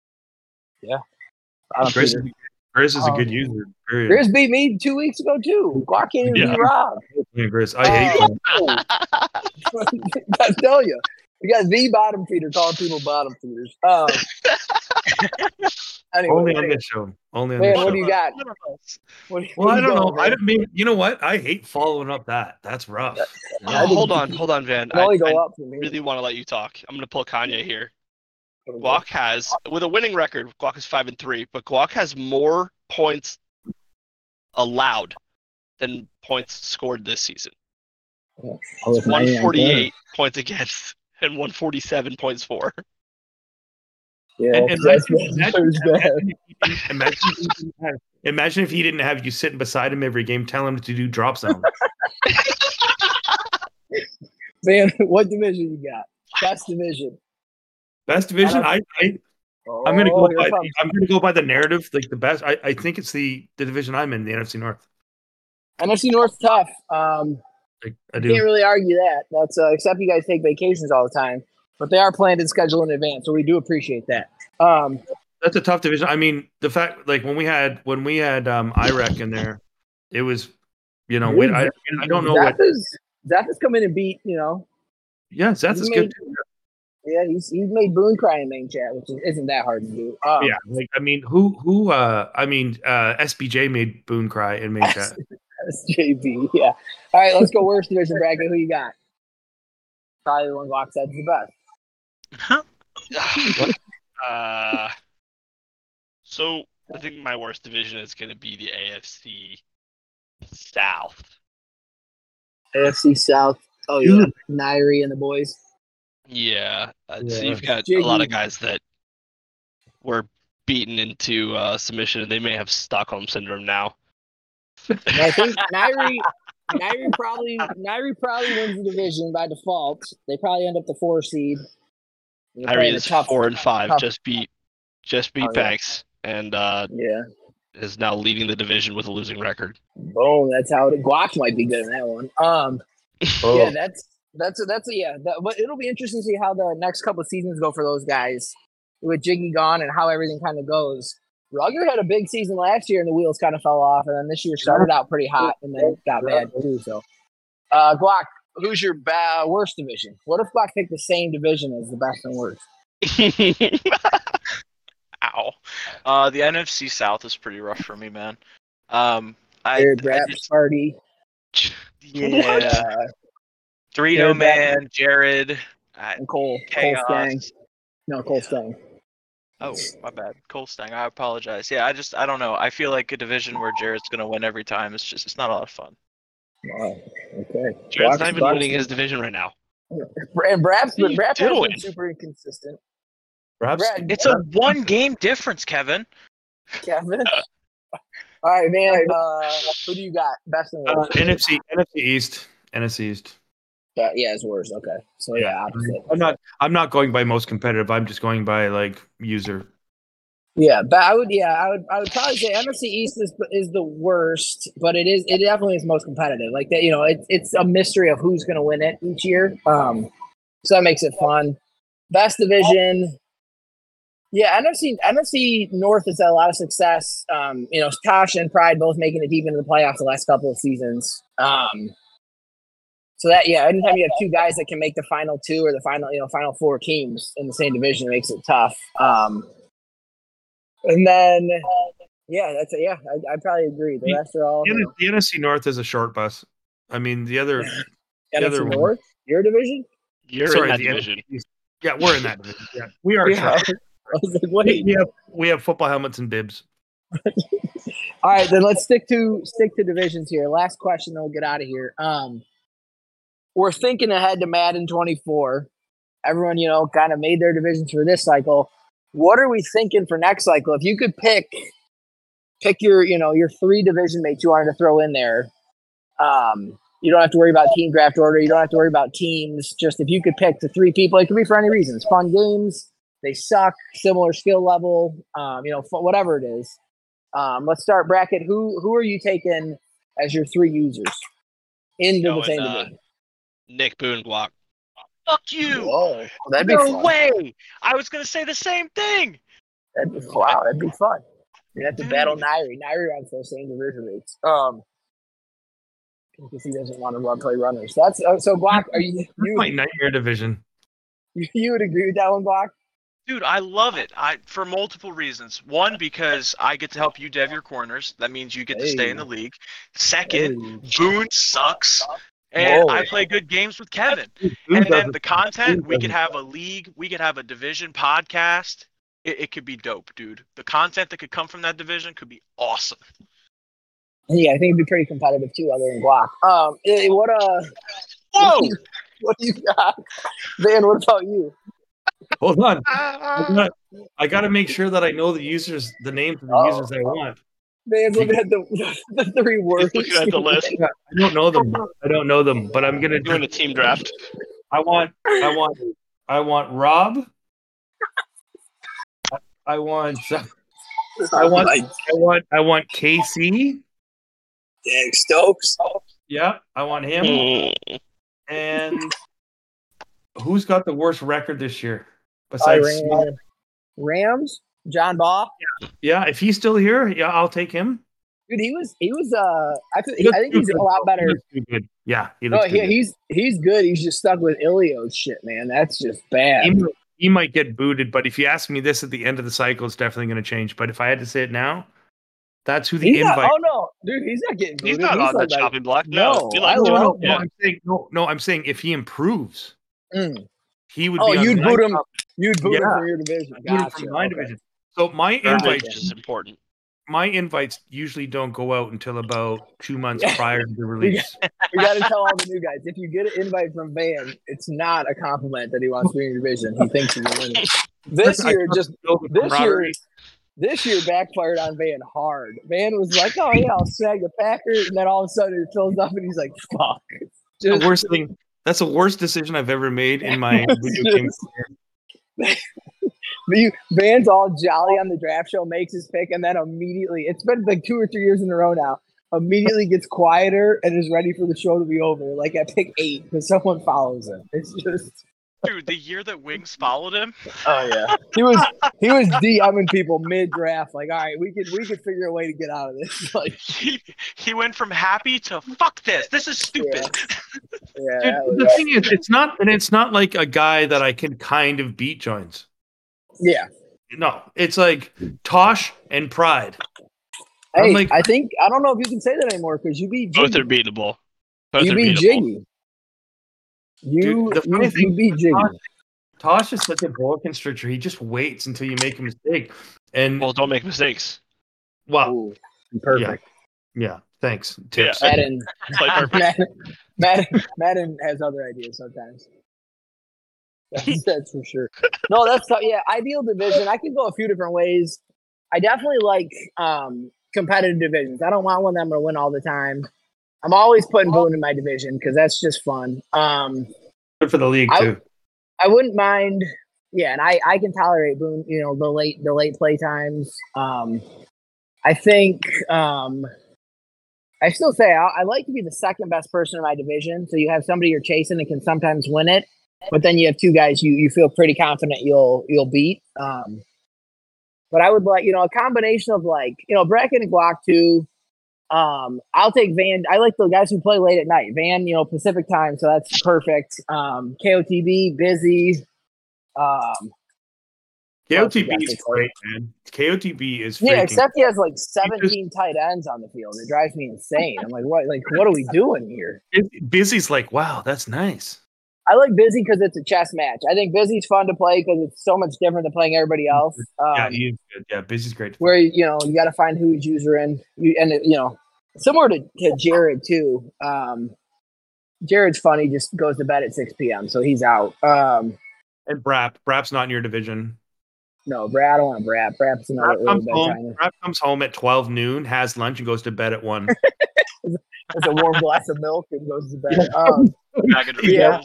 Bottom Grizz, feeder. Grizz is a Um, good user. Period. Grizz beat me two weeks ago too. Guac can't even Yeah. beat Rob. Yeah, Grizz. I hate Oh. them. I tell you, we got the bottom feeder calling people bottom feeders. Um, anyway, Only on this show. Only on man, this what show. do you got? One of us. What, do you- Well, what I you don't know. going, I man? don't mean, you know what? I hate following up that. That's rough. I Oh, think hold you on, can- hold on, Van. can only I, go I up from here. really want to let you talk. I'm going to pull Kanye here. Guac has, with a winning record, Guac is five and three, but Guac has more points allowed than points scored this season. Oh, it's one ninety-nine forty-eight points against and one forty-seven points for. points. Yeah, And, and that's, imagine, that's, imagine, that's bad. imagine, if he didn't- imagine if he didn't have, imagine if he didn't have you sitting beside him every game telling him to do drop zone. Man, what division you got? Best division. Best division, I, I Oh, I'm gonna go here by it comes. I'm gonna go by the narrative. Like the best, I, I think it's the the division I'm in, the N F C North. N F C North's tough. Um, Like, I you do. can't really argue that. That's uh, except you guys take vacations all the time, but they are planned and scheduled in advance, so we do appreciate that. Um, That's a tough division. I mean, the fact like when we had when we had um I R E C in there, it was, you know, we, I I don't know what. Zeph is Zeph has come in and beat. You know, Yeah, Zeth is good. Too. yeah, he's he's made Boone cry in main chat, which is, isn't that hard to do. Um, Yeah, like I mean, who who? uh I mean, uh S B J made Boone cry in main chat. that's J B. Yeah. All right, let's go worst division bracket. Who you got? Probably the one Glock said is the best. uh, so I think my worst division is going to be the A F C South. A F C South. Oh yeah, Nairi and the boys. Yeah, uh, so Yeah. you've got Jiggy. a lot of guys that were beaten into uh, submission, and they may have Stockholm syndrome now. And I think Nairi, Nairi probably Nairi probably wins the division by default. They probably end up the four seed. They're Irie playing a is tough- four and five, tough- just beat just beat Oh, yeah. Banks, and uh, Yeah. is now leading the division with a losing record. Boom. That's how it. Glock might be good in that one. Um. Oh, Yeah. That's that's a, that's a, yeah. That, but it'll be interesting to see how the next couple of seasons go for those guys with Jiggy gone and how everything kind of goes. Rugger had a big season last year and the wheels kind of fell off, and then this year started out pretty hot and then got bad too. So, uh, Glock, who's your ba- worst division? What if Glock picked the same division as the best and worst? Ow. Uh, the N F C South is pretty rough for me, man. Um, I, Jared I Bratt, just, Party. yeah, Uh, Dorito Jared Man, Jared, uh, and Cole. Cole Chaos. Stang. No, Cole Yeah. Stang. Oh, my bad. Cole Stang. I apologize. Yeah, I just I don't know. I feel like a division where Jared's gonna win every time. It's just it's not a lot of fun. Wow. Okay. Jared's Glock's- not even Glock's- winning his division right now. And Brad's What are been, you Brad has been doing? super inconsistent. perhaps. Brad, It's a one game difference, Kevin. Kevin. All right, man. Uh, who do you got? Best and Uh, worst. N F C N F C East. N F C East. Uh, yeah, it's worse. Okay. So yeah, opposite. I'm not. I'm not going by most competitive. I'm just going by like user. Yeah, but I would. Yeah, I would. I would probably say N F C East is is the worst, but it is. It definitely is most competitive. Like that, you know, it's it's a mystery of who's going to win it each year. Um, So that makes it fun. Best division. Yeah, N F C N F C North has had a lot of success. Um, you know, Tosh and Pride both making it deep into the playoffs the last couple of seasons. Um, so that yeah, anytime you have two guys that can make the final two or the final, you know, final four teams in the same division, it makes it tough. Um, and then yeah, that's a, yeah, I I probably agree. The rest are all The, you know, the N F C North is a short bus. I mean, the other, the N F C other one. North, your division. You're Sorry, in that the N F C division. East. Yeah, we're in that division. Yeah, we are. Yeah, short. I was like, We, wait. we have we have football helmets and bibs. All right, then let's stick to stick to divisions here. Last question, then we'll get out of here. Um, we're thinking ahead to Madden twenty-four. Everyone, you know, kind of made their divisions for this cycle. What are we thinking for next cycle? If you could pick, pick your, you know, your three division mates you wanted to throw in there. Um, you don't have to worry about team draft order. You don't have to worry about teams. Just if you could pick the three people, it could be for any reasons. Fun games. They suck. Similar skill level. Um, you know, whatever it is. Um, let's start bracket. Who who are you taking as your three users into Going, the same uh, division? Nick Boondwalk. Fuck you. Whoa, that'd be No fun. way. I was gonna say the same thing. That'd be wow. That'd be fun. You have to Dude. battle Nairi. Nairi runs those same division mates. Um, because he doesn't want to run play runners. That's uh, so. Glock, are you That's my you, nightmare division. you you would agree with that one, Glock? Dude, I love it. I for multiple reasons. One, because I get to help you dev your corners. That means you get to stay in the league. Second, Hey. Boone sucks. And Whoa. I play good games with Kevin. Boone And then doesn't- the content, Boone we could doesn't. have a league, we could have a division podcast. It, it could be dope, dude. The content that could come from that division could be awesome. Yeah, I think it'd be pretty competitive too, other than Glock. Um, eh, what uh, Whoa! what do you got, Van? What about you? Hold on. I got, I got to make sure that I know the users, the names of the Oh. users I want. Van's looking at the the three words. He's looking at the list. Yeah, I don't know them. I don't know them, but I'm gonna Doing do. a team draft. I want. I want. I want Rob. I- I want. I want. Like, I want. I want K C. Dang, Stokes. Yeah, I want him. Mm. And who's got the worst record this year? Besides, Iran. Rams. John Ball. yeah, if he's still here, yeah, I'll take him. Dude, he was he was uh I, th- He looks I think too he's a good, lot though. He better. looks too good. Yeah, he No, looks too he, good. he's he's good. He's just stuck with Ilio's shit, man. That's just bad. He, might- he might get booted, but if you ask me this at the end of the cycle, it's definitely going to change. But if I had to say it now, that's who the He's not, invite. oh no, dude, he's not getting He's booted. not on the like, chopping block. No, No, He I likes no, it. no, love no, Yeah. I'm saying no, no. I'm saying if he improves, mm. he would. Oh, be on you'd my boot him. top- You'd boot him Yeah. from your division. I'd boot him Gotcha. from my Okay. division. So my Right. invites, Which is important. my invites usually don't go out until about two months Yeah. prior to the release. We got to tell all the new guys, if you get an invite from Van, it's not a compliment that he wants to be in your division. He thinks he's winning. This I year, trust just Build the this year, camaraderie. this year backfired on Van hard. Van was like, "Oh yeah, I'll snag the Packers," and then all of a sudden it fills up, and he's like, "Fuck." the Just, worst thing. That's the worst decision I've ever made in my video game career. you, Van's all jolly on the draft show, makes his pick, and then immediately, it's been like two or three years in a row now, immediately gets quieter and is ready for the show to be over, like at pick eight, because someone follows him. It's just, Dude, the year that Wings followed him, oh yeah, he was he was DMing people mid draft, like, all right, we could we could figure a way to get out of this. Like, he, he went from happy to fuck this. This is stupid. yeah, Dude, that was- the thing is, it's not, and it's not like a guy that I can kind of beat joins. yeah. No, it's like Tosh and Pride. Hey, I'm like- I think I don't know if you can say that anymore because you beat Both Jiggy. are beatable. Both You are beat beatable. Jiggy. You Dude, the you, funny you thing- beat Jiggy. Tosh is such a boa constrictor. He just waits until you make a mistake. And Well, don't make mistakes. wow, Ooh, perfect. yeah, thanks. Tips. Madden, Play perfect. Madden, Madden, Madden has other ideas sometimes. That's, that's for sure. No, that's yeah. Ideal division. I can go a few different ways. I definitely like um, competitive divisions. I don't want one that I'm going to win all the time. I'm always putting Boone in my division because that's just fun. Um, Good for the league I- too. I wouldn't mind. Yeah, and I, I can tolerate Boone. You know, the late the late play times. Um, I think um, I still say I, I like to be the second best person in my division. So you have somebody you're chasing and can sometimes win it. but then you have two guys you, you feel pretty confident you'll you'll beat. Um, but I would like, you know, a combination of like, you know, Bracken and Guac too. Um, I'll take Van. I like the guys who play late at night. Van, you know, Pacific time, so that's perfect. Um, K O T B, busy. Um, K O T B is great, man. K O T B is freaking yeah, except he has like seventeen just, tight ends on the field. It drives me insane. I'm like, what? Like, what are we doing here? Busy's like, wow, that's nice. I like Busy because it's a chess match. I think Busy's fun to play because it's so much different than playing everybody else. Um, yeah, he's good. Yeah, Busy's great. Where you know you got to find who he's using, you, and you know, similar to, to Jared too. Um, Jared's fun. He just goes to bed at six p.m. so he's out. Um, and Brap, Brap's not in your division. No, Brad. I don't want Brad. Brad's another Brap comes home. Brap comes home at twelve noon, has lunch, and goes to bed at one. There's a warm glass of milk and goes to bed. Um, yeah.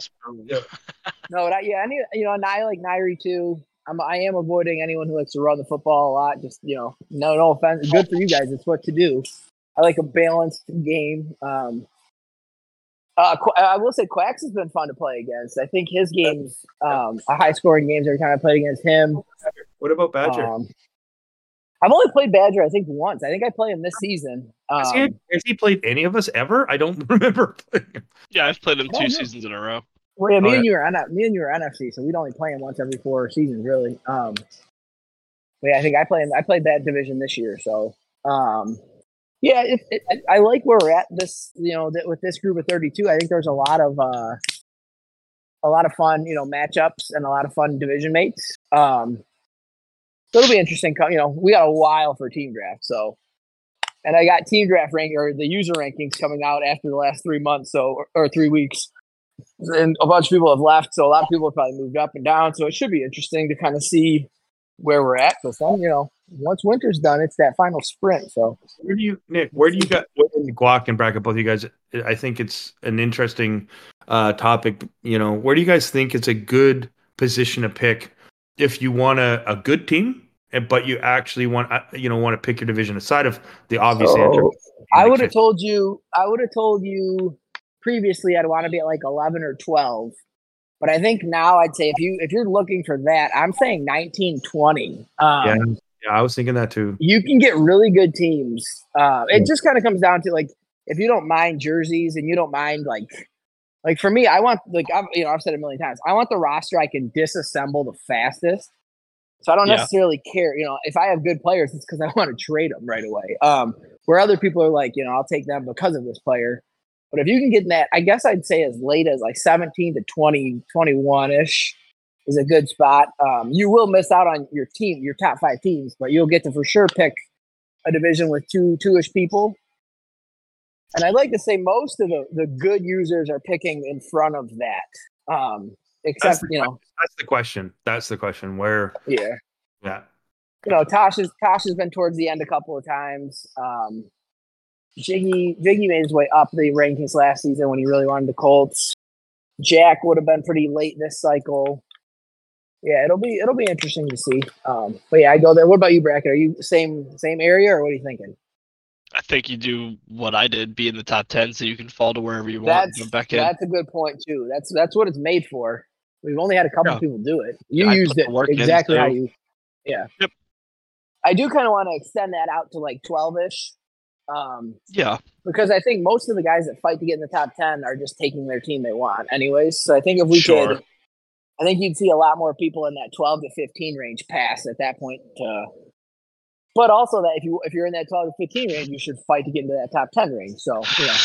no, but I, yeah, any, you know, and I like Nairi too. I'm, I am avoiding anyone who likes to run the football a lot. Just, you know, no, no offense. Good for you guys. It's what to do. I like a balanced game. Um, uh, I will say Quacks has been fun to play against. I think his games um, are high scoring games every time I played against him. What about Badger? Um, I've only played Badger, I think, once. I think I played him this season. Um, has, he, has he played any of us ever? I don't remember playing him. Yeah, I've played him two seasons in a row. Well, yeah, me oh, and yeah. you are N F, me and you are N F C, so we'd only play him once every four seasons, really. Um, but yeah, I think I played I played that division this year, so um, yeah, it, it, it, I like where we're at. This, you know, th- with this group of thirty-two, I think there's a lot of uh, a lot of fun, you know, matchups and a lot of fun division mates. Um, So it'll be interesting. You know, we got a while for team draft. So, and I got team draft rank or the user rankings coming out after the last three months, so or, or three weeks, and a bunch of people have left. So a lot of people have probably moved up and down. So it should be interesting to kind of see where we're at. But then, you know, once winter's done, it's that final sprint. So where do you, Nick? Where do you got Guac and Bracket? Both of you guys. I think it's an interesting uh, topic. You know, where do you guys think it's a good position to pick? If you want a, a good team, but you actually want you know want to pick your division aside of the obvious so, answer. I would have told you. I would have told you previously. I'd want to be at like eleven or twelve, but I think now I'd say if you if you're looking for that, I'm saying nineteen, twenty. Um, yeah, yeah, I was thinking that too. You can get really good teams. Uh, it just kind of comes down to like if you don't mind jerseys and you don't mind like. Like for me, I want like I've you know I've said it a million times. I want the roster I can disassemble the fastest. So I don't Yeah. necessarily care. You know, if I have good players, it's because I want to trade them right away. Um, where other people are like, you know, I'll take them because of this player. But if you can get in that, I guess I'd say as late as like seventeen to twenty, twenty-one ish is a good spot. Um, you will miss out on your team, your top five teams, but you'll get to for sure pick a division with two two-ish people. And I'd like to say most of the, the good users are picking in front of that. Um, except, you know. That's the question. That's the question. Where? Yeah. Yeah. You know, Tosh, is, Tosh has been towards the end a couple of times. Um, Jiggy, Jiggy made his way up the rankings last season when he really wanted the Colts. Jack would have been pretty late this cycle. Yeah, it'll be it'll be interesting to see. Um, but yeah, I go there. What about you, Bracket? Are you same same area or what are you thinking? I think you do what I did, be in the top ten, so you can fall to wherever you want. That's And go back in. that's a good point too. That's that's what it's made for. We've only had a couple Yeah. of people do it. You Yeah, I used put the it work in, exactly how so- you. Yeah. Yep. I do kind of want to extend that out to like twelve-ish, um, Yeah, because I think most of the guys that fight to get in the top ten are just taking their team they want, anyways. So I think if we Sure. could, I think you'd see a lot more people in that twelve to fifteen range pass at that point. Uh, but also that if you if you're in that twelve to fifteen range, you should fight to get into that top ten range. So you know,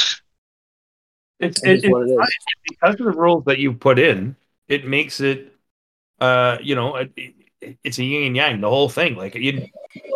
It's, It is it, what it it's is. because of the rules that you put in. It makes it, uh, you know, it, it, it's a yin and yang. The whole thing, like it,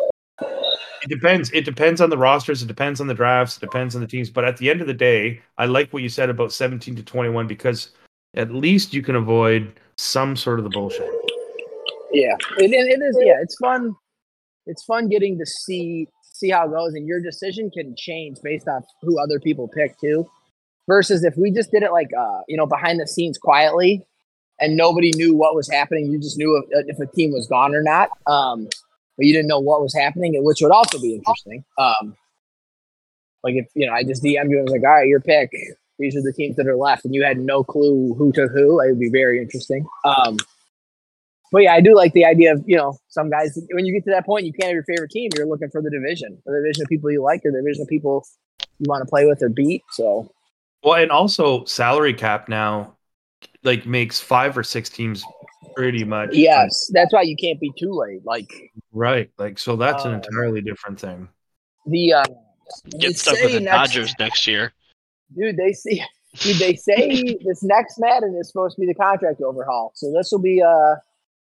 it depends. It depends on the rosters. It depends on the drafts. It depends on the teams. But at the end of the day, I like what you said about seventeen to twenty-one because at least you can avoid some sort of the bullshit. yeah, it, it is. Yeah, it's fun. It's fun getting to see see how it goes, and your decision can change based off who other people pick too. Versus if we just did it like uh, you know, behind the scenes quietly, and nobody knew what was happening. You just knew if, if a team was gone or not, um, but you didn't know what was happening, which would also be interesting. Um, like if you know, I just D M'd you and was like, "All right, your pick," these are the teams that are left, and you had no clue who took who. It would be very interesting. Um, but yeah, I do like the idea of, you know, some guys, when you get to that point, you can't have your favorite team. You're looking for the division, the division of people you like, or the division of people you want to play with or beat. So, well, and also salary cap now, like makes five or six teams pretty much. Yes, like, that's why you can't be too late. Like, right, like so that's um, an um, entirely different thing. The uh, get stuck with the next, Dodgers next year, dude. They see, dude. They say this next Madden is supposed to be the contract overhaul, so this will be uh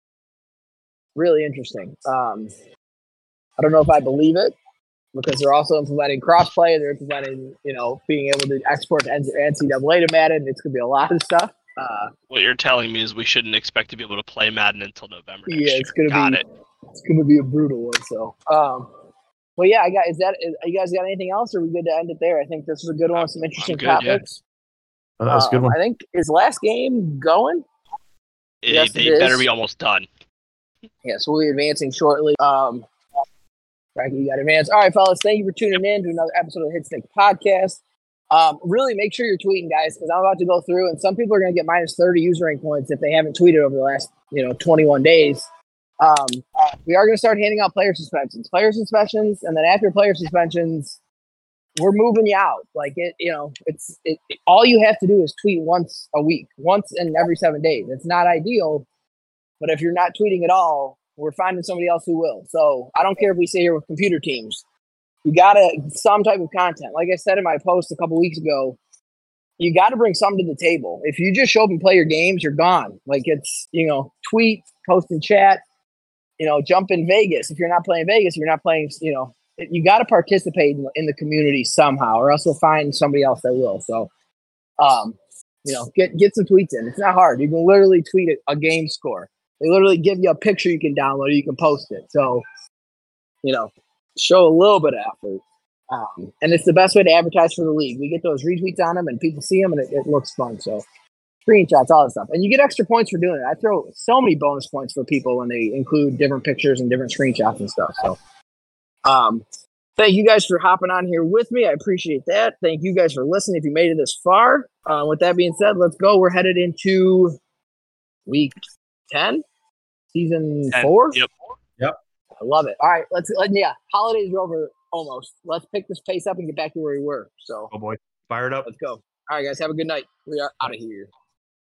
really interesting. Um, I don't know if I believe it because they're also implementing crossplay. They're implementing, you know, being able to export to N C double A to Madden. It's gonna be a lot of stuff. Uh, what you're telling me is we shouldn't expect to be able to play Madden until November. Next yeah, it's year. gonna Got be. it. It's gonna be a brutal one. So, um, well, yeah, I got. Is that? Is, you guys got anything else? Or are we good to end it there? I think this is a good one. Some interesting good, topics. Yeah. Oh, that's a good one. Um, I think is last game going. It, yes, they it better is. be almost done. Yeah, so we'll be advancing shortly. Um, Frankie, you got advanced. All right, fellas, thank you for tuning in to another episode of the Hit Stick Podcast. Um, really make sure you're tweeting, guys, because I'm about to go through, and some people are going to get minus thirty user rank points if they haven't tweeted over the last, you know, twenty-one days. Um, we are going to start handing out player suspensions, player suspensions, and then after player suspensions, we're moving you out. Like it, you know, it's it, it. All you have to do is tweet once a week, once in every seven days. It's not ideal, but if you're not tweeting at all, we're finding somebody else who will. So I don't care if we sit here with computer teams. You gotta some type of content. Like I said in my post a couple weeks ago, you got to bring something to the table. If you just show up and play your games, you're gone. Like it's, you know, tweet, post in chat. You know, jump in Vegas. If you're not playing Vegas, you're not playing, you know, you got to participate in, in the community somehow, or else we'll find somebody else that will. So, um, you know, get get some tweets in. It's not hard. You can literally tweet a, a game score. They literally give you a picture you can download, you can post it. So, you know, show a little bit of effort. Um, and it's the best way to advertise for the league. We get those retweets on them and people see them and it, it looks fun. So, screenshots, all that stuff. And you get extra points for doing it. I throw so many bonus points for people when they include different pictures and different screenshots and stuff. So, um, thank you guys for hopping on here with me. I appreciate that. Thank you guys for listening if you made it this far. Uh, with that being said, let's go. We're headed into week ten, season ten. four. Yep. Yep. I love it. All right, let's let yeah. Holidays are over almost. Let's pick this pace up and get back to where we were. So, Oh boy, fire it up. Let's go. All right, guys. Have a good night. We are out of here.